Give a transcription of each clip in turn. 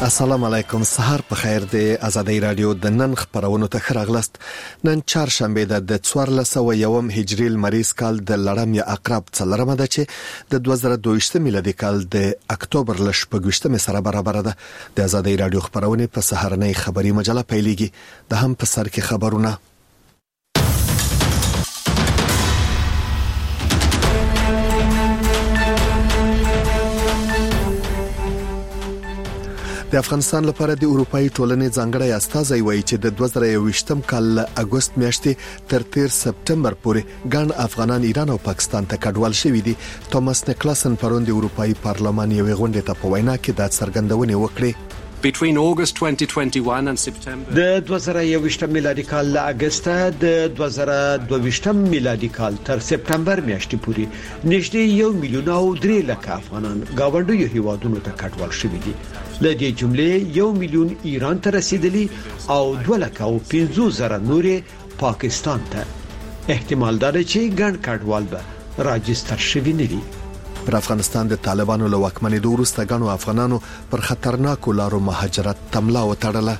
السلام علیکم، سحر په خیر دی. آزادۍ رادیو د نن خبرونو ته خراغلست. نن چهارشنبه د 1401 هجری لمریز کال د لړم یا عقرب څلرمه ده چې د 2022 میلادي کال د اکتوبر ل 28 سره برابر ده. د آزادۍ رادیو خبرونه په سحرنۍ خبري مجله پیلېږي. د هم په سر کې خبرونه. د افغانستان لپاره د اروپאי ټولنې ځانګړی استازی وایي چې د 2021م کال اگست میاشتې تر 13 سپتمبر پورې ګڼ افغانان ایران او پاکستان ته کډوال شوي دي. توماس نیکلاسن پرون د اروپאי پارلمان یوې غونډې ته په وینا کې د څرګندونې وکړې. Between August 2021 and September د 2021 میلادي کال له اگست د 2022 میلادي کال تر سپتمبر میاشتې پورې نږدې 1 میلیون او 3 لک افغانان گاونډیو هیوادونو ته کډوال شوي دي. له دې جملې 1 میلیون ایران ته رسیدلی او 2 لک او 50 زره نورې پاکستان ته. احتمال دا دی چې ګڼ کډوال به راجستر شوي نه دي. پر افغانستان د طالبانو له واکمنۍ وروسته ګڼو افغانانو پر خطرناکو لارو مهاجرت تملا وتړله.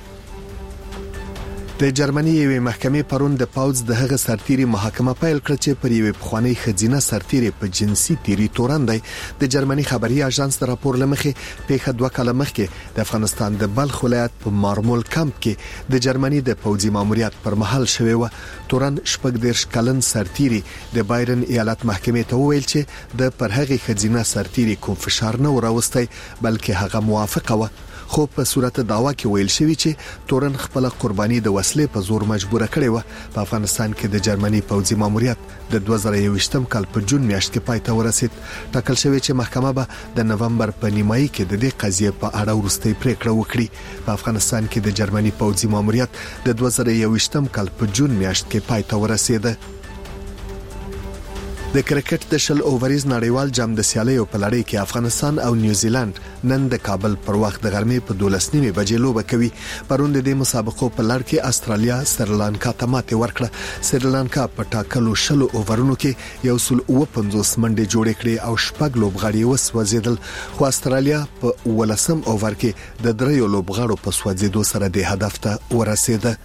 د جرمني یوې محکمې پرون د پاوز د هغه سرتیري محاکمه پیل کړ چې پر یوې پخوانی خزینه سرتیري په جنسي تیری توراندای. د جرمني خبري اژانس د راپور لمخې په 2 کال مخکې د افغانستان د بلخ ولایت په مارمول کمپ کې د جرمني د پوځي ماموریت پر مهال شوی و. توران شپږ کلن سرتیري د بایرن ایالت محکمې ته وویل چې د پر هغه خزینه سرتیري کوم فشار نه وراوستي بلکې هغه موافقه و. خو په صورت دعوا کې ویل شوی چې تورن خپل قرباني د وسلې په زور مجبوره کړې و. په افغانستان کې د جرمني پوځي ماموریت د 2021م کال په جون میاشت کې پای ته ورسید. ټاکل شوی چې محکمه به د نومبر په نیمایي کې د دې قضیې په اړه وروستۍ پریکړه وکړي. په افغانستان کې د جرمني پوځي ماموریت د 2021م کال په جون میاشت کې پای ته ورسید. د کرکټ د شل اووریز نړیوال جام د سیالیو په لړۍ کې افغانستان او نیوزیلند نن د کابل پر وخت د غرمې په 12 بجې لوبه کوي. پرون د دې مسابقو په لړ کې استرالیا سریلانکا ته ماتې ورکړه. سریلانکا په ټاکلو شل اوورونو کې 150 منډې جوړې کړې او شپږ لوبغاړي وسوځیدل. خو استرالیا په 18م اوور کې د دریو لوبغاړو په سوځیدو سره د هدف ته ورسېده.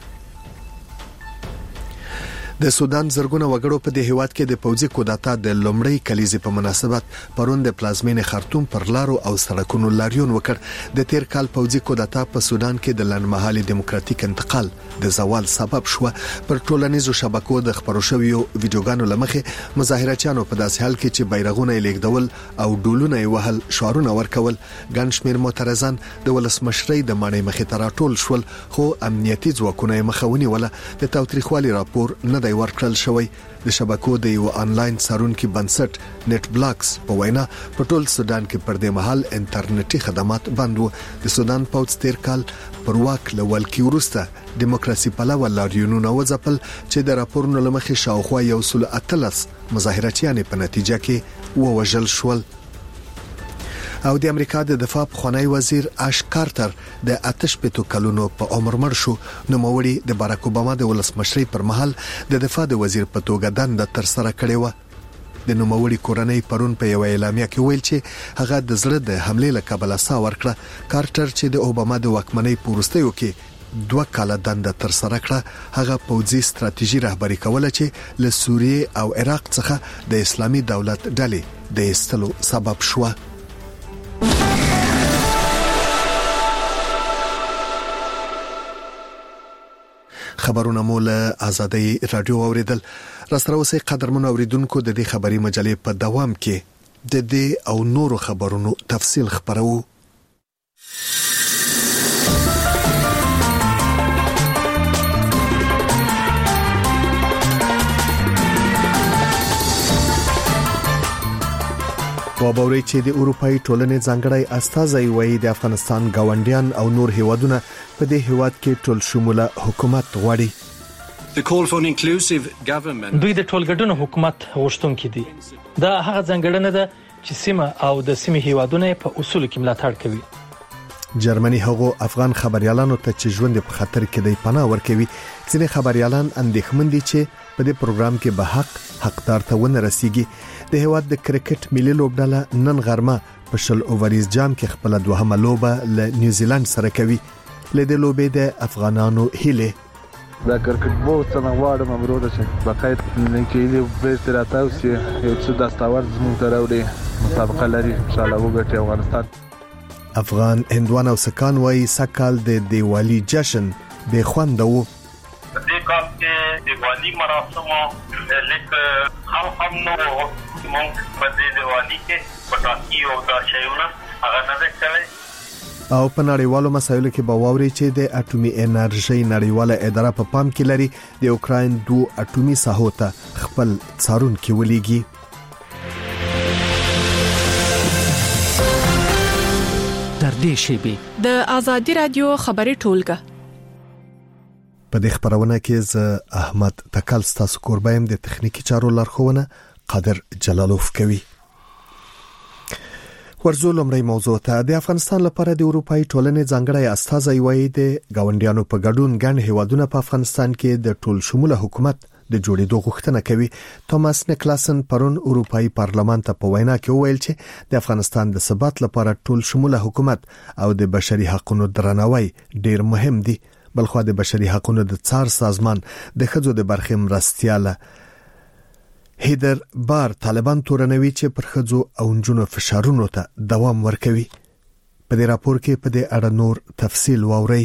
د سودان زرګونه وګړو په دې هیواد کې د پوځي کودتا د لومړۍ کلیزې په مناسبت پرون د پلازمینې خرطوم پر لارو او سړکونو لاریون وکړ. د تیر کال پوځي کودتا په سودان کې د لنډمهالي دیموکراتیک انتقال د زوال سبب شو. پر ټولنیزو شبکو د خبرو شویو ویډیوګانو لمخې مظاهرچیانو په داسې حال کې چې بیرغونه یې لیږدول او ډولونه یې وهل شعارونه ورکول. ګڼ شمېر معترضان د ولسمشرۍ د ماڼۍ مخې ته راټول شول خو امنیتي ځواکونه یې مخه ونیوله. د تاوتریخوالي راپور نه ورکړل شوی. د شبکو د یو انلاین څارونکي بنسټ نت بلاکس په وینا په ټول سودان کې پر دې مهال انټرنیټي خدمات بند وو. د سودان پوځ تیر کال پر واک لول کې وروسته دیموکراسي پلوه لاریونونه وځپل چې د راپورونو لمخې شاوخوا 113 مظاهرچیان په نتیجه کې ووژل شول. او د امریکا د دفاع پخوانی وزیر اش کارتر د 8 کلونو په عمر مړ شو. نوموړي د باراک اوباما د ولسمشرۍ پر مهال د دفاع د وزیر په توګه دنده تر سره کړې و. د نوموړي کورنۍ پرون په یو اعلامیه کې ویل چې هغه د زړه د حملې له کبله ساه ورکړه. کارتر چې د اوباما د واکمنۍ په وروستیو کې 2 کاله دنده تر سره کړه، هغه پوځي ستراتیژي رهبري کوله چې له سوریې او عراق څخه د اسلامي دولت ډلې د ایستلو سبب شو. خبرونه مول آزادۍ رادیو اوریدل. راستره اوسې قدرمن اوریدونکو د دې خبري مجلې په دوام کې د دې او نورو خبرونو تفصیل خبرو. وابوري چې د اروپאי ټولنې ځانګړی استازی وایي د افغانستان گاونډیان او نور هیوادونه په دې هیواد کې ټول شموله حکومت غواړي. دوی د ټولګډون حکومت غوښتونکي دي. دا هغه ځانګړنه ده چې سیمه او د سیمې هیوادونه په اصول کې ملاتړ کوي. جرمني هغو افغان خبريالانو ته چې ژوند په خطر کې دی پناه ورکوي. ځینې خبريالان اندېښمن دي چې په دې پروګرام کې به حقدار ته ونه رسیږي. د هیواد د کرکټ ملي لوبډله نن غرمه په شل اووریز جام کې خپل دوهمه لوبه له نیوزیلند سره کوي. له دې لوبې د افغانانو هیله دا کرکټ بو څنګه واړه مبرور شي بقایت نه کېږي به تراتاو سي یو څه داستاور زموږ ته راوړي مسابقه لري ان شاء الله وګټي افغانستان. افغان هندوان او سکان وایي سکال د دیوالی جشن به خوند وو. دې کال کې دیوالی مراسم لیک هم نو موږ په دې دیوالی کې پټاکی او دا شیونه هغه نه وکړي. او په نړیوالو مسایلو کې به واوري چې د اټومي انرژي نړیواله اداره په پام کې لري د اوکراین 2 اټومي ساحو ته خپل څارون کې ولېږي. در دې شیبه د ازادي رادیو خبري ټولګه په دې خبرونه کې ز احمد تکل ستاسو قربایم د تخنیکی چارو لارښوونه قادر جلالوف کوي. ورزو لمړی موضوع ته د افغانستان لپاره د اروپאי ټولنې ځانګړی استازی وایي د گاونډیانو په ګډون ګڼ هیوادونه په افغانستان کې د ټول شموله حکومت د جوړېدو غوښتنه کوي. توماس نیکلاسن پرون اروپאי پارلمان ته په وینا کې وویل چې د افغانستان د ثبات لپاره ټول شموله حکومت او د بشري حقوقو درناوی ډیر مهم دي. بلخو د بشري حقوقو د څار سازمان د خځو د برخې مرستياله هیدر بار طالبان تورنوي چې پر خځو او نجونو فشارونو ته دوام ورکوي. په دې راپور کې په دې اړه نور تفصیل واوري.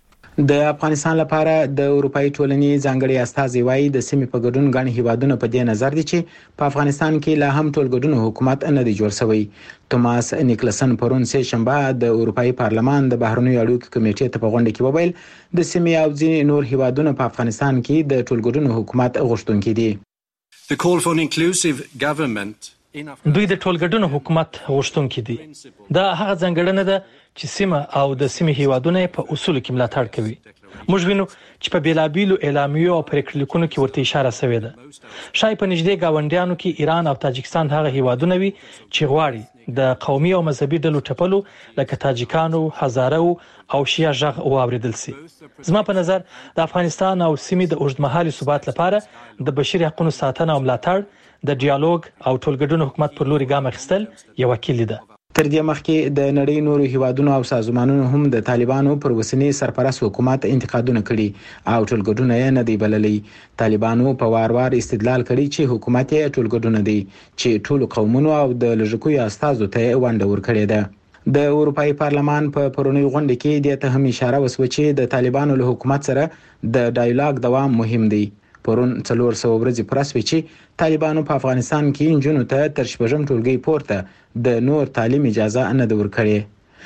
د افغانستان لپاره د اروپאי ټولنې ځانګړي استازي وایي د سیمې په ګډون غن هیوادونو په دې نظر دي چې په افغانستان کې لا هم ټول ګډون حکومت نه دی جوړ شوی. توماس نیکلسن پرون سه شنبه د اروپאי پارلمان د بهرنیو اړیکو کمیټې ته په غونډه کې وویل د سیمې او ځینې نور هیوادونو په افغانستان کې د ټول ګډون حکومت غوښتونکي دي. The call for an inclusive government دوی د ټولګډون حکومت غوښتونکي دي. دا هغه ځانګړنه ده چې سیمه او د سیمې هیوادونه په اصول کې ملاتړ کوي. موږ وینو چې په بیلابیلو اعلامیو او پریکړلیکونو کې ورته اشاره شوې ده. شای په نږدې گاونډیانو کې ایران او تاجکستان هغه هیوادونه وي چې غواړي د قومي او مذهبي ډلو ټپلو لکه تاجکانو، هزارو او شیعه ژغ واوریدل سي. زما په نظر د افغانستان او سیمې د اوږدمهالي ثبات لپاره د بشري حقوقو ساتنه او ملاتړ د ډیالوګ او ټولګډون حکومت پر لوري ګام اخیستل یو وکیل ده. تر دې مخکې د نړۍ نورو هیوادونو او سازمانونو هم د طالبانو پر وسنی سرپرست حکومت انتقادونه کړي او ټولګډون یې نه دی بللی. طالبانو په وار استدلال کړي چې حکومت یې ټولګډون دی چې ټول قومونو او د لږکیو استازو ته ونډه ورکړي ده. د اروپאי پارلمان په پرونی غونډه کې د ته هم اشاره وسوه چې د طالبانو له حکومت سره د ډایلاګ دوام مهم دی. پرون 400 ورځې پرسوي چې طالبانو په افغانستان کې انجونو ته تر شپږم ټولګي پورته د نور تعلیم اجازه نه ورکړي.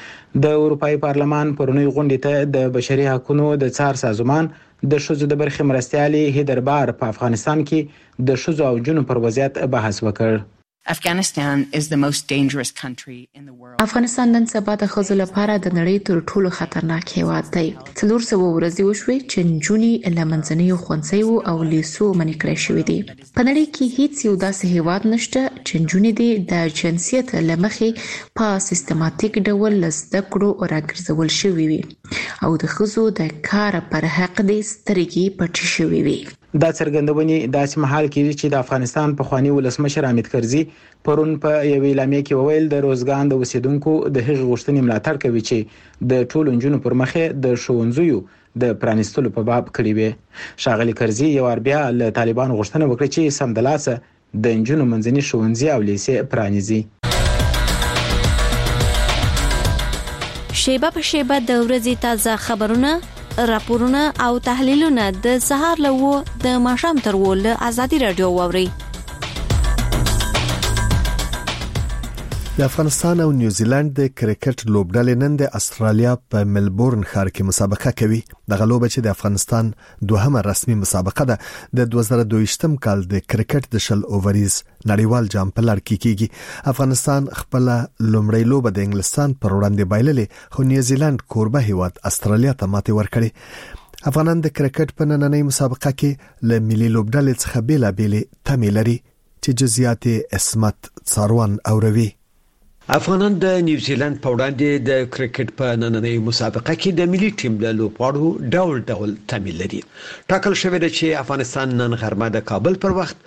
د اروپאי پارلمان پرونی غونډه ته د بشري حقوقو د څار سازمان د شذو د برخې مرستيالي هیدر بار په افغانستان کې د شذو او جنو پر وضعیت بحث وکړ. Afghanistan is the most dangerous country in the world. افغانستان نن سبا د خځو لپاره د نړۍ تر ټولو خطرناک هیواد دی. 400 ورځې وشوي چې نجونې له منځنیو ښوونځیو او لیسو منع کړې شوې دي. په نړۍ کې هیڅ یو داسې هیواد نشته چې نجونې د جنسیت له مخې په سیستماتیک ډول زده کړو راګرځول شوې وي او د خځو د کار پر حق د سترګې پټې شوې وي. دا څرګندونې داسې مهال کې چې د افغانستان په خواني ولسمشر حامد کرزي پرون په یو اعلامیه کې وویل د روزګان د اوسیدونکو د هغې غوښتنې ملاتړ کوي چې د ټولو نجونو پر مخې د ښوونځیو د پرانیستلو په باب کړی وي. ښاغلي کرزي یو بیا له طالبانو غوښتنه وکړه چې سمدلاسه د نجونو منځني ښوونځي او لیسې پرانیزي. شیبه په شیبه د ورځې تازه خبرونه، راپورونه او تحلیلونه د سهار له و د ماښام تر و له ازادي رادیو واوري. د افغانستان او نیوزیلند د کرکټ لوبډلې نن د استرالیا په ملبورن ښار کې مسابقه کوي. دغه لوبه چې د افغانستان دوهمه رسمي مسابقه ده د 2022م کال د کرکټ د شل اووریز نړیوال جام په لړ کې کیږي. افغانستان خپل لومړی لوبه د انګلستان پر وړاندې بایللې، خو نیوزیلند کوربه هیواد استرالیا ته ماتې ورکړې. افغانان د کرکټ په نننۍ مسابقه کې له ملي لوبډلې څخه بیلابېلې تمې لري چې جزئیات اسمت څاروان اوروي. افغانان د نیوزیلند په وړاندې د کرکټ په نننۍ مسابقه کې د ملي ټیم له لوبغاړو ډول تمایل لري. ټاکل شوی دی چې افغانستان نن غرمه د کابل پر وخت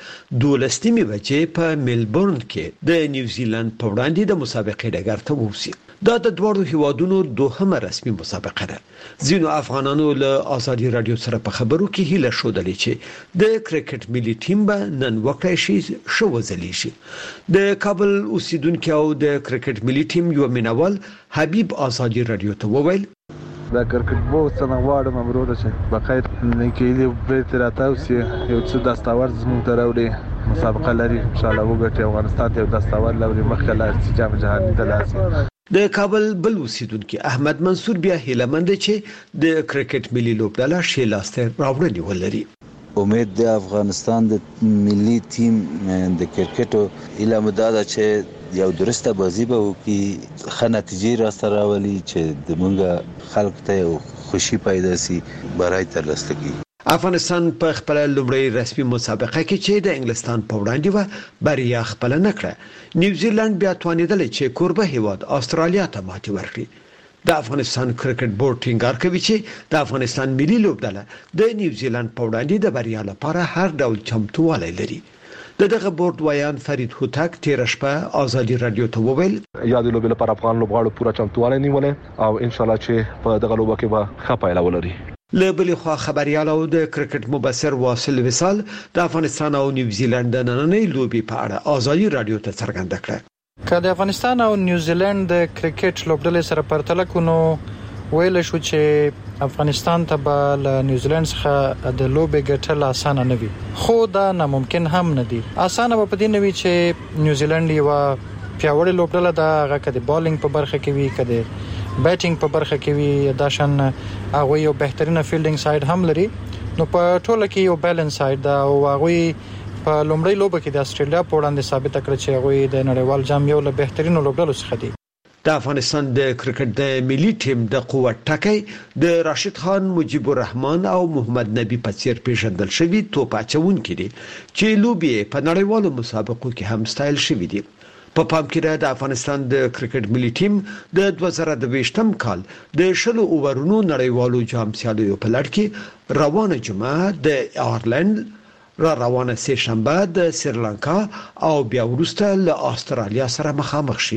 12 بجې په ملبورن کې د نیوزیلند په وړاندې د مسابقې ډګر ته ووسی. دا د دوه هیوادونو دوهمه رسمي مسابقه ده. ځینو افغانانو له آزادي رادیو سره په خبرو کې هیله شودلې چې د کرکټ ملي ټیم به نن وکړای شي شو وزلی شي. د کابل اوسیدونکو او د کرکټ ملي ټیم یو مینوال حبیب آزادي رادیو ته وویل دا کرکټ بو څنګه واړه مبروده چې بخیر نه کېږي بیرته راتاوسي یو څه داستاور زموږ ته راوړي مسابقه لري ان شاء الله وګټي افغانستان ته داستاور لري مخکې لار جام جهاني ته لاسي. د کابل بل اوسیدونکو احمد منصور بیا هیله مند چې د کرکټ ملي لوبډله شې لاسته راوړنی ولري. امید د افغانستان د ملي ټیم د کرکټ اله مدده چې یو درسته بازی به وکي ښه نتیجې را سره راولي چې د مونږه خلک ته خوشي پیدا سي برای ترلاسه کی. افغانستان په خپل لومړی رسمي مسابقه کې چې د انګلستان په وړاندې و بریا خپل نه کړه. نیوزیلند بیا توانیدل چې کوربه هیواد استرالیا ته ماتې ورکړي. د افغانستان کرکټ بورډ ټینګار کوي چې د افغانستان ملي لوبډله د نیوزیلند په وړاندې د بریا لپاره هر ډول چمتووالی لري. دغه بورډ ویان فرید هوتک تیر شپه آزادي رادیو ته وویل یاد لوبې لپاره افغان لوبغاړو پوره چمتووالی نیولې او ان شاء الله چې په دغه لوبه کې به ښه پایله ولري. له بلې خوا خبريال او د کرکټ مبصر واصل وصال د افغانستان او نیوزیلند د نننۍ لوبې په اړه آزادي رادیو ته څرګنده کړه. که د افغانستان او نیوزیلند د کرکټ لوبډلې سره پرتله کوو ویل شو چې افغانستان ته به له نیوزیلند څخه د لوبې ګټل اسانه نه وي، خو دا ناممکن هم نه دي. اسانه به پدې نه وي چې نیوزیلند یو پیاوړی لوبډله ده، هغه کده بالینګ په برخه کې وي کده بیټینګ په برخه کې وي، دا شان هغه یو بهترینه فیلډینګ سایډ هم لري. نو په ټوله کې یو بیلانس سایډ دا او هغه په لومړی لوبه کې د استرالیا په وړاندې ثابت کړ چې هغه د نړیوال جام یو له بهترینو لوبډلو څخه دي. د افغانستان د کرکټ د ملي ټیم د قوت ټکی د راشد خان، مجيب الرحمن او محمد نبی په څیر پیژندل شوی توپ اچونکي دي چې لوبي په نړیوالو مسابقو کې هم ستایل شوی دي. په پام کې د افغانستان د کرکټ ملي ټیم د 2022م کال د شلو اوورونو نړیوالو جام سیالیو په لړ کې روانه جمعه د آیرلند روانه سه شنبه د سریلانکا او بیا وروسته له استرالیا سره مخامخ شي.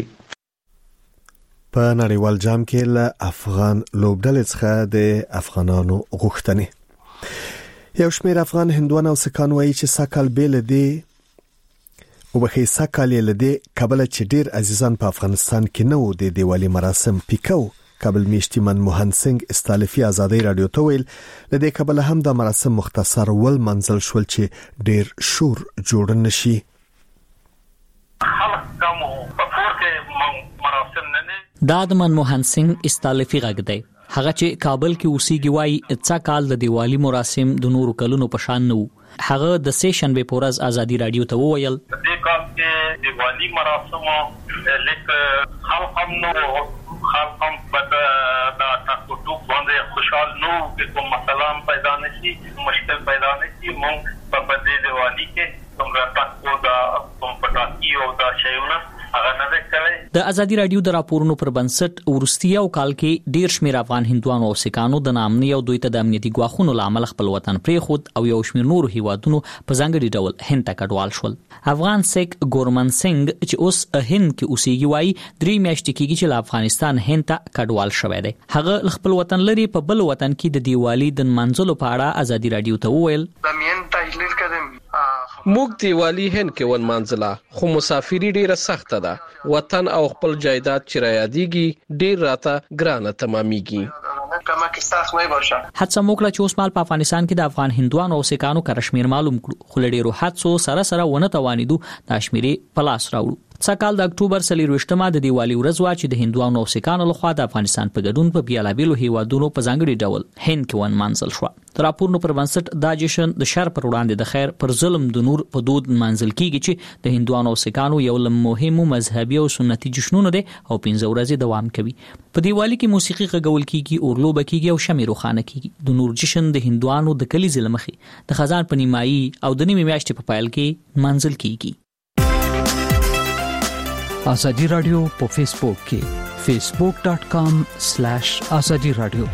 په نړیوال جام کې له افغان لوبډلې څخه د افغانانو غوښتنې یو شمېر افغان هندوان او سکان وایي چې ساکال بیل دی او بخې ساکال لدی کابل چې ډیر عزیزان په افغانستان کې نه وو د دیوالي مراسم پیکو. کابل میشتي منموهن سنگ استالفي آزادي رادیو ته ویل لدی کابل هم د مراسم مختصر ول منزل شول چې ډیر شور جوړ نشي. دا د منموهن سنگ استالفي غږ دی. هغه چې کابل کې اوسېږي وایي څا کال د دیوالي مراسم د نورو کلونو په شان نه وو. هغه د سه شنبه پورز آزادي رادیو ته وویل د کال کې دیوالي مراسم لیک خلک هم په دا تاسو ټول باندې خوشحال نو کوم مسله پیدا نشي، مشکل پیدا نشي. مونږ په دې دیوالي کې څنګه تاسو دا کوم پټاکی او دا شیونه د ازادي رادیو د راپورونو پر بنسټ ورستیا او کال کې ډیر شمیر افغان هندوانو او سکانو د نامنۍ او دوی ته د امنیتي ګواښونو لامل خپل وطن پرې خود او یو شمیر نور هیوادونو په ځانګړي ډول هند ته کډوال شول. افغان سیک ګورمن سنگ چې اوس هند کې اوسېږي وایي 3 میاشتې کېږي چې له افغانستان هند ته کډوال شوی دی. هغه خپل وطن لري په بل وطن کې د دیوالي د منځلو په اړه ازادي رادیو ته وویل موږ دیوالی هند کې ون منځله خو مسافری ډیره سخته ده. وطن او خپل جایداد چې را یادېږي ډیر راته ګرانه تمامېږي. حادثه موکړه چې اوس مال په افغانستان کې د افغان هندوانو او سکانو کشمیر معلوم کړو، خو لډیرو حادثو سره ونه توانیدو د شمیرې په لاس راوړو. څکال د اکتوبر 23مه د دیوالي ورځ وا چې د هندوانو او سکانو لخوا د افغانستان په ګډون په بیلابیلو هیوادونو په ځانګړي ډول هند کې ون منځل شو. راپورونو پر بنسټ دا جشن د شر پر وړاندې د خیر پر ظلم د نور په دود منځل کیږي چې د هندوانو او سکانو یو له مهمو مذهبي او سنتي جشنونو دی او 15 ورځې دوام کوي. په دیوالي کې موسیقي غږول کیږي، اورلوبه کیږي او شمع روښانه کیږي. د نور جشن د هندوانو د کلیزې لمخې د خزان په نیمایي او د نیمه میاشتې په پایل کې منځل کیږي. ازادي رادیو په فیسبوک کې facebook.com/azadi radio.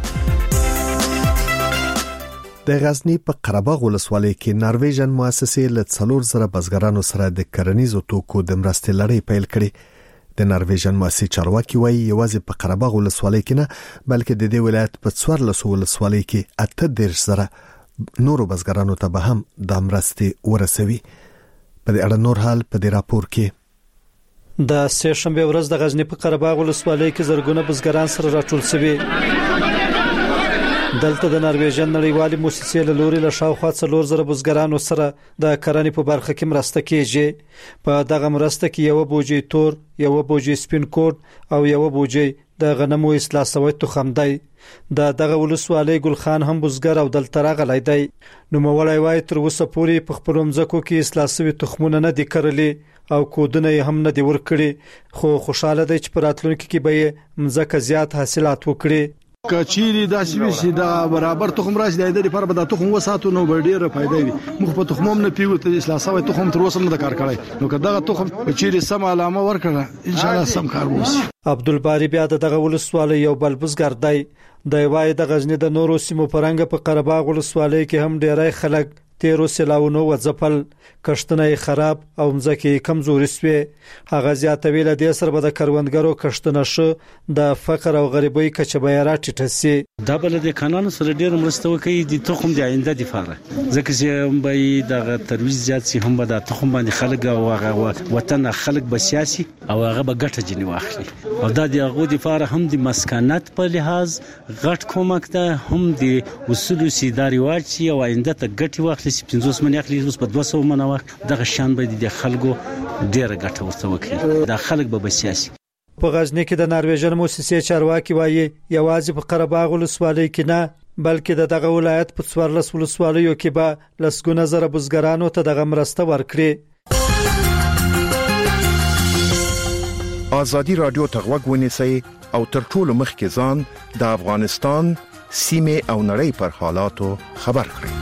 د غزنی په قرهباغ ولسوالۍ کې نارویژن مؤسسې له 4,000 بزګرانو سره د کرنیزو توکو د مرستې لړۍ پیل کړې. د نارویژن مؤسسې چارواکي وایي یوازې په قرهباغ ولسوالۍ کې نه بلکې د دې ولایت په 14 ولسوالۍ کې 38,000 نورو بزګرانو ته به هم د مرستې ورسوي. په دې اړه نور حال په دې راپور کې. د سه شنبه ورځ د غزنی په قرهباغ ولسوالۍ کې زرګونه بزګران سره راټول شوي. دلته د نارویژن نړیوالې مؤسسې له لوري له شاوخوا 4,000 بزګرانو سره د کرنې په برخه کې مرسته کیږي. په دغه مرسته کې یو بوجي تور، یو بوجي سپین کوډ او یو بوجي د غنمو اصلاح شوی تخم دی. دغه ولسوالۍ ګلخان هم بزګر او دلته راغلی دی. نو مولای وای تر اوسه پورې په خپل مځکو کې اصلاح شوی تخمونه نه دي کرلي او کودونه هم نه دي ورکړي، خو خوشاله دی چې په راتلونکي کې به مځکه زیات حاصلات وکړي. کچيري داسې وي دا برابر تخم راشي د دې لپاره به د تخم وساتو نو به ډیره فائدہ وي. موږ په تخموم نه پیو ته اصلاح شوی تخم تر اوسه نه کار کړی، نو که دغه تخم کچيري سم علامه ورکړه ان شاء الله سم کار وشي. عبدالباری بیا دغه ولسوالۍ یو بل بزګر دی. د وای د غزنی د نورو سیمو پرنګ په قرهباغ ولسوالۍ کې هم ډیرای خلک تیرو سلاونو وځپل، کښتنه خراب او مځکه کمزوري شوه. هغه زیاتوي له دې سره به د کروندګرو کښتنه شو د فقر او غریبۍ کچه به راټیټه سي. دا بل د قانون سره ډیر مرسته کوي د تخم د آینده لپاره، ځکه چې به د ترویج زیات سي هم به د تخم باندې خلک او وطن خلک به سیاسي او هغه به ګټه جنې واخلي. او دا د هغه لپاره هم د مسکنات په لحاظ غټ کومک ده، هم د اصول سیداري واچي او آینده ته ګټي واخلي. 50 من اخلي اوس په 200 من واخ دغه شان به د خلکو ډیره ګټه ورته وکړي، د خلک به سیاسي. په غزنی کې د نارویژن مؤسسې چارواکي وایي یوازې په قرهباغ ولسوالۍ کې نه بلکې دغه ولایت په 14 ولسوالیو کې به لسګونه زره بزګرانو ته دغه مرسته ورکړي. ازادي رادیو ته غوږ ونیسئ او تر ټولو مخکې ځان د افغانستان سیمه او نړۍ پر حالاتو خبر کړئ.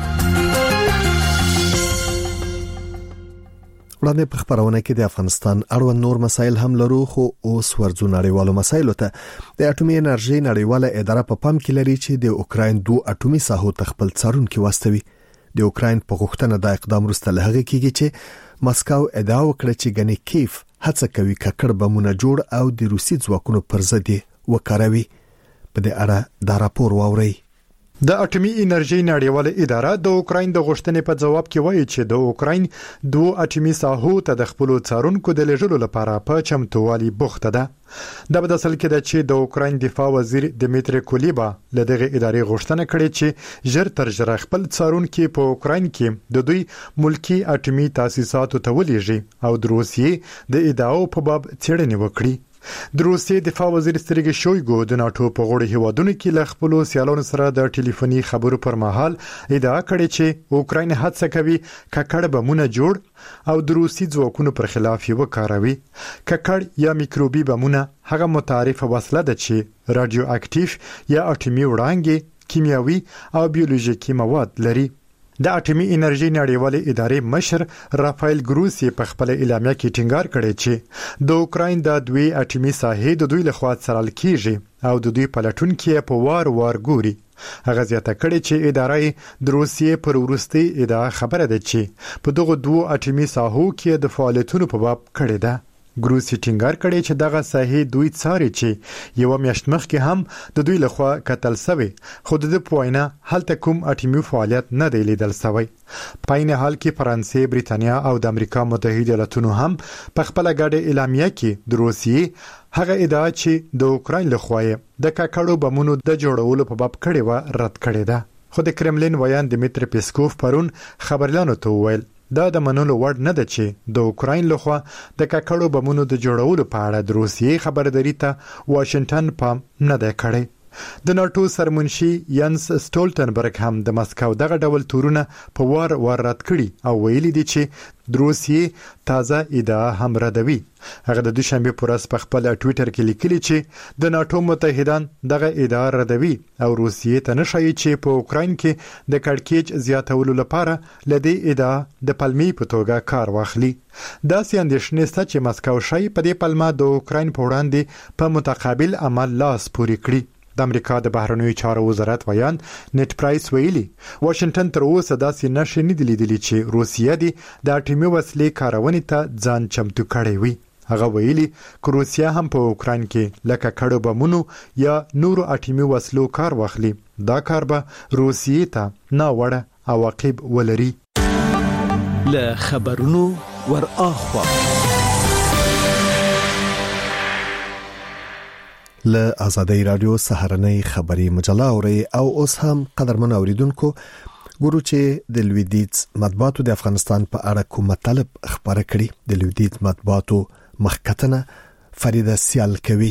وړاندې په خبرونه کې د افغانستان اړوند نور مسایل هم لرو، خو اوس ورځو نړیوالو مسایلو ته. د اټومي انرژي نړیواله اداره په پام کې لري چې د اوکراین 2 اټومي ساحو تخپل څارونکي واستوي. د اوکراین په غوښتنه د اقدام وروسته له هغه کېږي چې مسکو ادعا وکړه چې ګنې کیف هڅه کوي ککړ بمونه جوړ او د روسي ځواکونو پر ضد وکاروي. په دې اړه دا راپور واوري. د اټومي انرژي نړیواله اداره د اوکراین د غوښتنې په جواب کې وایي چې د اوکراین 2 اټومي ساحو ته د خپل څارونکو د لېږلو لپاره په چمتووالي بوخته ده. دا په اصل کې د چې د اوکراین دفاع وزیر دمیتری کولیبا له دغه ادارې غوښتنه کړې چې ژر تر ژره خپل څارونکي په اوکراین کې د دوی ملکی اټومي تاسیساتو ته ولېږي او د روسیې د ادعاو په باب څېړنې وکړي. د روسیې دفاع وزیر سرګی شویګو د ناتو په غوړ هیوادونو کې له خپل سیالانو سره د ټلیفوني خبرو پر مهال ادعا کړې چې اوکراین هڅه کوي ککړ بمونه جوړ او د روسي ځواکونو پر خلاف یې وکاروي. ککړ یا میکروبي بمونه هغه متعارف وسله ده چې رادیو اکټیو یا اټومي وړانګې، کیمیاوي او بیولوژیکي مواد لري. د اټومي انرژي نړیوالې ادارې مشر رافایل ګروسی په خپل اعلامیه کې ټینګار کړی چې د اوکراین د 2 اټومي ساحې د دوی لخوا څارل کیږي او د دوی پلټونکي په وار ګوري. هغه زیاته کړی چې ادارې د روسیې پر وروستي ادعا خبره ده چې په دغه 2 اټومي ساحو کې د فعالیتونو په باب کړی ده. ګروسی ټینګار کړی چې دغه ساحې دوی څاري چې یو میاشت مخکې هم د دوی لخوا کتل شوی، خو د پوینه هلته کوم اټومي فعالیت نه دی لیدل شوی. په عین حال کې فرانسې، بریتانیا او د امریکا متحده ایالاتونو هم په خپل ګډه اعلامیه کې د روسیې هغه ادعا چې د اوکراین لخوا د ککړو بمونو د جوړولو په باب کړي و رد کړي ده. خو د کرملین ویان دمیتری پیسکوف پرون خبرلانو ته وویل دا د منلو وړ نه ده چې د اوکراین لخوا د ککړو بمونو د جوړولو په اړه د روسیې خبرداري ته واشنگټن پام نه دی کړی. د ناتو سرمنشي ینس سټولټنبرګ هم د مسکو دغه ډول تورونه په وار رد کړي او ویلي دي چې د روسیې تازه ادعا هم ردوي. هغه د دوشنبه پر ورځ په خپل ټوئیټر کې لیکلي چې د ناتو متحدان دغه ادعا ردوي او روسیې ته نشي چې په اوکراین کې د کړکېچ زیاتولو لپاره لدی ادعا د پلمې په توګه کار واخلي. دا سیاندښنې ست چې مسکو شي په دې پلمه د اوکراین په وړاندې په متقابل عمل لاس پوري کړی. د امریکا د بهرنیو چارو وزارت ویان نت پرایس ویلي واشنگټن تر اوسه داسې نشي نه لیدلی چې روسیه دي د اټومي وسلې کارونې ته ځان چمتو کړی وي. هغه ویلي چې روسیه هم په اوکراین کې لکه کډو بمونو یا نورو اټومي وسلو کار واخلي. دا کار به روسیې ته نه وړه عواقب ولري. له خبرونو ور اخوا له آزادۍ رادیو سهارنۍ خبری مجله اوري او اوس هم قدرمن اوریدونکو ګورو چې د لویدیز مطبوعاتو د افغانستان په اړه کوم مطلب خبره کړي. د لویدیز مطبوعاتو مخکتنه فریده سیال کوي.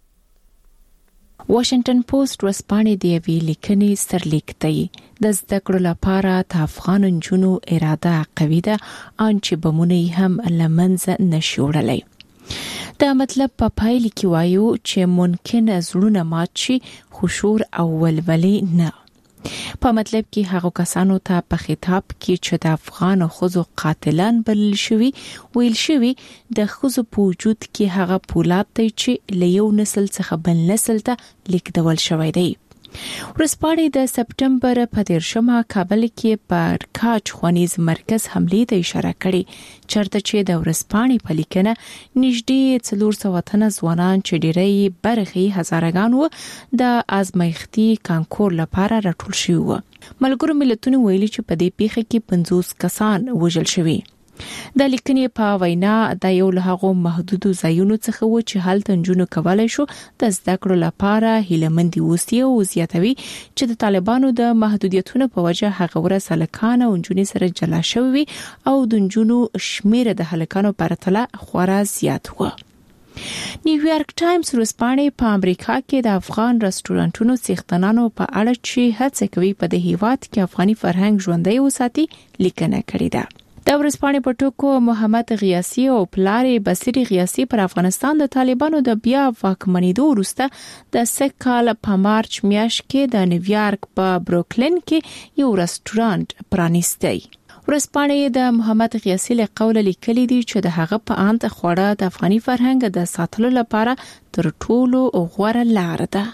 واشنگټن پوسټ ورسپانې دی وی لیکنې سرلیک دی د زده کړو لپاره د افغان جنونو اراده قوي ده ان چې بمونه هم لمنځه نشوړلای. دا مطلب په پایله کې وایو چې ممکن زړونه مات شي خو شور او ولولې نه. په مطلب کې هغه کسانو ته په خطاب کې چې د افغان خزو قاتلان بلل شوی ویل شوی د خزو په وجود کې هغه پولاد دی چې له یو نسل څخه بل نسل ته لیکدول شوی دی. ورسپاړې د سپټمبر په 13 کابل کې پر کاچ خوانیز مرکز حمله ته اشاره کړې چرته چې د ورسپاړې په لیکنه نږدې 400 وطن ځوانان چې ډېری برخي هزارګان وو د ازمایښتي کانکور لپاره راټول شوي وو. ملګرو ملتونو ویلي چې په دې پیښه کې 50 کسان وژل شوي. د لیکنې په وینا د یو له هغو محدودو ځایونو څخه و چې هلته نجونو کولای شو د زده کړو لپاره هیلمندي اوسي او زیاتوي چې د طالبانو د محدودیتونو په وجه هغه ورسره هلکان او نجونې سره جلا شوي او د نجونو شمیر د هلکانو پرتله خورا زیات و. نیویارک ټایمز ورسپانې په امریکا کې د افغان رستورانټونو څښتنانو په اړه چې هڅه کوي په دې هیواد کې افغاني فرهنګ ژوندی وساتي لیکنه کړې ده. د ورسپانې په ټکو محمد غیاثي او پلارې بصری غیاثي پر افغانستان د طالبانو د بیا واکمنېدو وروسته د سکهال په مارچ میاشت کې د نیویارک په بروکلین کې یو رستورانت پرانیستی. ورسپانې د محمد غیاثي له قوله لیکلي دي چې د هغه په اند خوړه د افغاني فرهنګ د ساتلو لپاره تر ټولو غوره لار ده.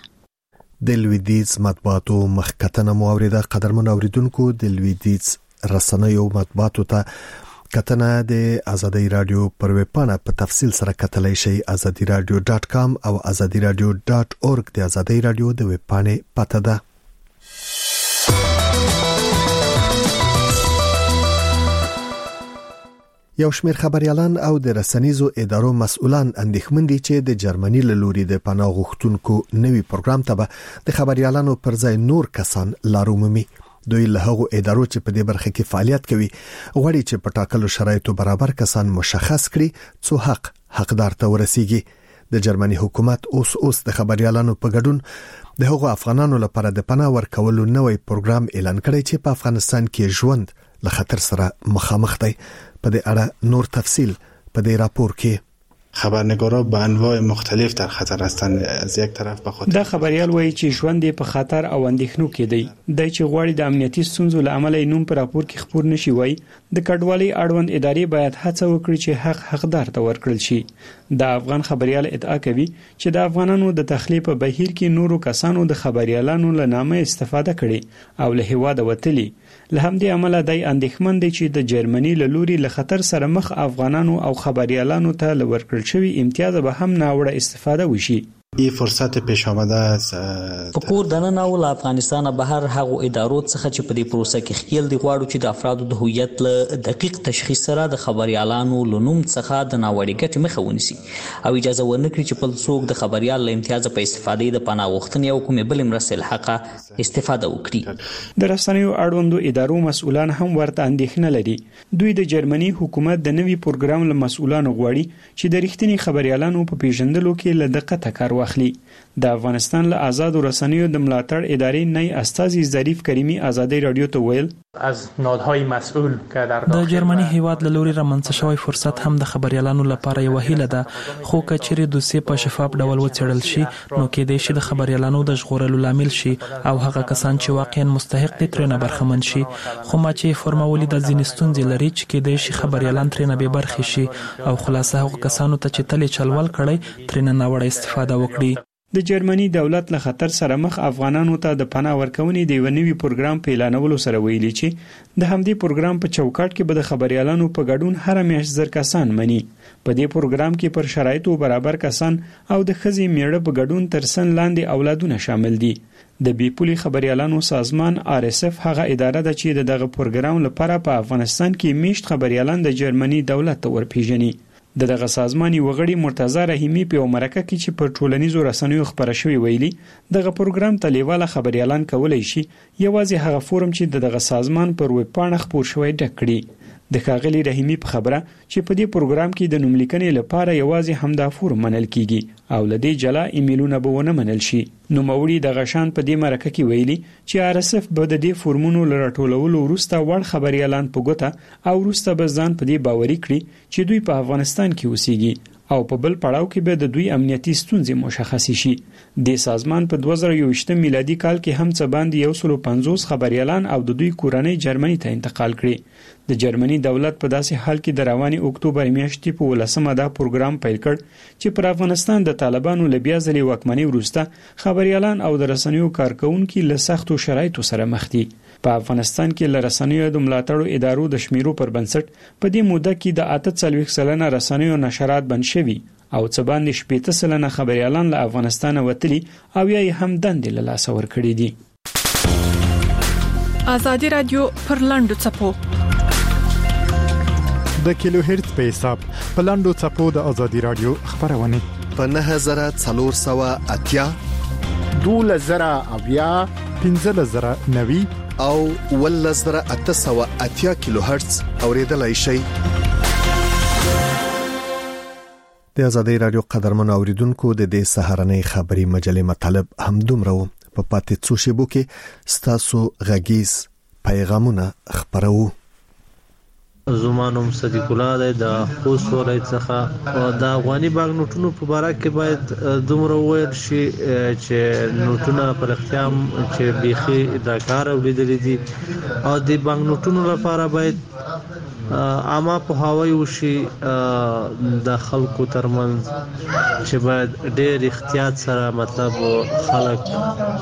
د لویدیز مطبوعاتو مخکتنه موریده قدرمن اوریدونکو د لویدیز رسنیو مطبوعاتو ته کتنه د آزادۍ رادیو پر ویب پاڼه په تفصیل سره کتلای شئ. azadiradio.com او azadiradio.org د آزادۍ رادیو د ویب پاڼې پته ده. یو شمېر خبريالان او د رسنیزو ادارو مسؤلان اندېښمن دي چې د جرمني له لوري د پناه غوښتونکو نوي پروګرام ته به د خبريالانو پر ځای نور کسان لارومي. دوی له هغو ادارو چې په دې برخه کې فعالیت کوي غواړي چې په ټاکلو شرایطو برابر کسان مشخص کړي څو حقدار ته ورسیږي. د جرمني حکومت اوس د خبريالانو په ګډون د هغو افغانانو لپاره د پناه ورکولو نوې پروګرام اعلان کړی چې په افغانستان کې ژوند له خطر سره مخامخ دی. په دې اړه نور تفصیل په دې راپور کې. خبرنگارا به انواع مختلف در خطر هستند. از یک طرف به خاطر دا خبريال وایي چې ژوند په خطر او اندېښنو کې دی. د چې غواړي د امنیتي ستونزو له امله نوم پر راپور کې خبر نشي وای. د کډوالۍ اړوند ادارې باید هڅه وکړي چې حقدار ته ورکړل شي. د افغان خبريال ادعا کوي چې د افغانانو د تخلیه په بهیر کې نورو کسانو د خبريالانو له نامه استفاده کړي او له هیواده وتلي. له همدې امله دای اندېښمن دي چې د جرمني له لوري له خطر سره مخ افغانانو او خبريالانو ته لورکړل شوی امتیاز به هم ناوړه استفاده وشي. این فرصت پیش آمده است. فکر دننه ول افغانستان بهر هغه ادارو څخه چې په دې پروسه کې خیال دی غواړو چې د افرادو د هویت له دقیق تشخیص سره د خبريالانو لنوم څخه د ناوړي ګټې مخه ونیسي او اجازه ورنکړي چې په څوک د خبريال له امتیاز په استفادې د پناه غوښتنې او کومې بل مرسته حق استفاده وکړي. د رسنیو اړوندو ادارو مسؤلان هم ورته اندېښنه لري. دوی د جرمني حکومت د نوي پروګرام له مسؤلانو غواړي چې د رښتینی خبريالانو په پیژندلو کې له دقت کار واخلي. د افغانستان له آزادو رسنیو د ملاتړ ادارې نئی استازي ظریف کریمی ازادي رادیو ته ویل از نهادهای مسئول که در د جرمني هیواد له لوري رامنځته شوی فرصت هم د خبريالانو لپاره یو هیله ده، خو کچېرې دوسیه په شفاف ډول وڅېړل شي نو کېدای شي د خبريالانو د ژغورلو لامل شي او هغه کسان چې واقعا مستحق دي ترې نه برخمن شي. خو ما چې فورمولي د ځینې ستونزې لري چې کېدای شي خبريالان ترې نه بې برخې شي او خلاصه هغو کسانو ته چې تلې چلول کړی ترې نه ناوړه استفاده وکړي. د جرمني دولت له خطر سره مخ افغانانو ته د پناه ورکونې د یو نوي پروګرام په اعلانولو سره ویلي چې د همدې پروګرام په چوکاټ کې به د خبريالانو په ګډون هر میاشت 1000 کسان مني. په دې پروګرام کې پر شرایطو برابر کسان او د ښځې میړه په ګډون تر سن لاندې اولادونه شامل دي. د بیپولي خبريالانو سازمان RSF هغه اداره ده چې دغه پروګرام لپاره په افغانستان کې میشت خبريالان د جرمني دولت ته ورپیژني. دغه سازمان وغړي مرتضی رحیمی په مرکه کې چې پر ټولنیزو رسنیو خبره شوی ویلي دغه پروګرام ته لیواله خبريالان کولای شي یوازې هغه فورم چې دغه سازمان پر ویب پاڼه خپور شوی ډک کړي. د ښاغلي رحیمی په خبره چې په دې پروګرام کې د نوملیکنې لپاره یوازې همدا فورم منل کیږي او لدې جلا ایمیلونه به ونه منل شي. نو موري د غشان په دې مرکه کې ویلي چې RSF به د دې فورمونو لراټولولو وروسته وړ خبريالان په ګوته او وروسته به ځان په دې باوري کړي چې دوی په افغانستان کې اوسېږي او په بل پړاو کې به د دوی امنیتي ستونزې مشخص شي. د سازمان په 2021 میلادي کال کې هم څه باندې 150 خبريالان او د دوی کورنۍ جرمني ته انتقال کړي. د جرمني دولت په داسې حال کې د رواني اکتوبر میاشتې په 18مه دا پروګرام پیل کړ چې پر افغانستان د طالبانو له بیا ځلې واکمنۍ وروسته خبريالان او د رسنیو کارکونکو له سختو شرایطو سره مخ دي. په افغانستان کې له رسنیو د ملاتړو ادارو د شمیرو پر بنسټ په دې موده کې د 48% رسنیو نشرات بند شوي او څه باندې 70% خبريالان له افغانستان وتلي او یا هم دندې له لاسه ورکړي دي. ازادي رادیو پر لاندو چپو د کیلو هرتز په حساب په لاندو چپو د ازادي رادیو خبرونه په 9480 2000 1590 او 1880 کیلو هرتز اوریدلای شئ. د ازادي رادیو قدرمن اوریدونکو د دې سهارنۍ خبري مجلې مطلب هم دومره په پاتې څو شیبو کې ستاسو غږیز پیغامونه خبرو. زمانوم صدیق الله د خوست ولایت څخه د افغاني بانک نوټونو په اړه کې باید دومره ویل شي چې نوټونه پر اختیار چې بيخي د کار ولیدل دي او د بانک نوټونو لپاره باید عامه په هواي وشي د خلکو ترمنځ چې باید ډېر احتیاط سره مطلب خلک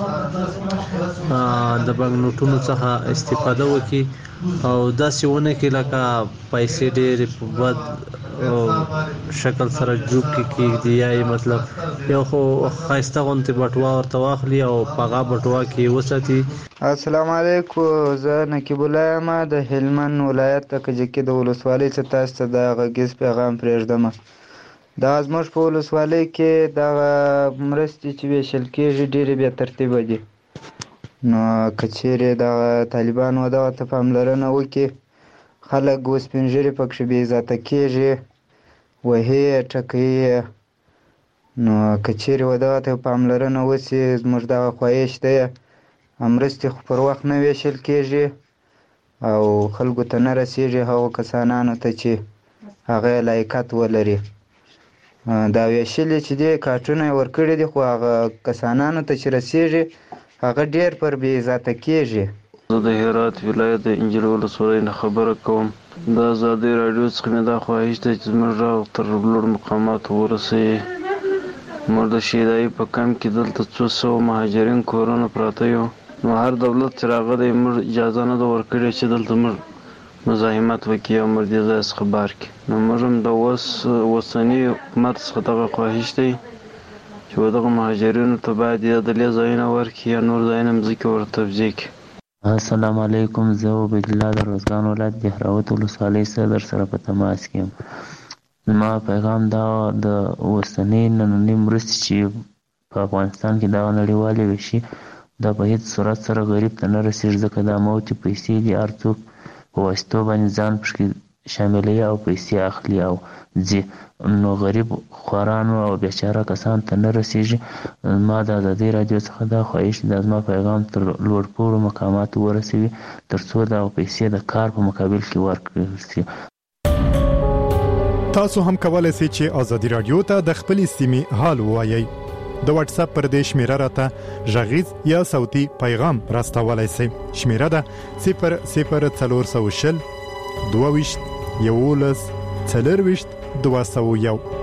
د بانک نوټونو څخه استفاده وکړي او دا سونه کې لکه پیسې ډېر په بد شکل سره جوړ کیږي یا مطلب یو خو خاصه غونته بټوا ورته واخلي او پاغه بټوا کې وساتي. السلام علیکم، زه نقیب الله ما د هلمند ولایت د کجکی د ولسوالۍ څخه تاسو ته د غږیز پیغام پرېږدم. د ازمش په ولسوالۍ کې د مرستې چې ویشل کېږي ډېر به ترتیب دي. نو کچېره د طالبانو دغه ته پاملرنه وکړي خلک وسپینجری پکې به عزت کېږي وهي ټکې. نو کچېره دغه ته پاملرنه وسی زموږ د خواهش ده امرستي خو پر وخت نه ویشل کېږي او خلکو ته نه رسیږي هغو کسانانو ته چې هغه لایقت ولري. دا ویشل چې دی کارټونه ورکړي دي خو هغه کسانانو ته چې رسیږي هغه ډیر پر بی عزت کېږي. زه د هرات ولایت د انجیل ولسوالۍ نه خبره کوم. د ازادي رادیو څخه مې دا خواهش ده چې زموږ راغ تر لوړ مقاماتو ورسوي. موږ د شیدایي په کم کې دلته 200 مهاجرین کورونه پراته یو. نو هر دولت چې راغلی موږ اجازه نه ده ورکړې چې دلته موږ مزاحمت وکړي او موږ دې ځای څخه بار کړي. نو موږ هم د اوسني حکومت څخه دغه خواهش دی چې دغه مهاجرینو ته باید یا دلې ځایونه ورکړي یا نور ځایونه مځکې ورته توزیع کړي. السلام علیکم، زه عبیدالله د روزګان ولایت د هراوت ولسوالۍ صدر سره په تماس کې یم. زما پیغام دا د اوسنۍ نننۍ مرستې چې په افغانستان کې دغه نړیوالې وشي دا په هیڅ صورت سره غریب ته نه رسېږي ځکه دا موتې پیسې دي هر څوک په واسطو باندې ځان پکې شاملوي او پیسې اخلي او ځي، نو غریب خوارانو او بیچاره کسان ته نه رسیږي. ما د ازادي رادیو څخه دا خواهش د زما پیغام تر لوړ پوړو مقاماتو ورسوي ترڅو دا پیسې د کار په مقابل کې ورکړل شي. تاسو هم کولای شئ چې ازادي رادیو ته د خپل سیمې حال ووایي. د واتس اپ پر دې شمیره راته غږیز یا صوتي پیغام راستولای شئ. شمیره ده 00420 22 11 24 201.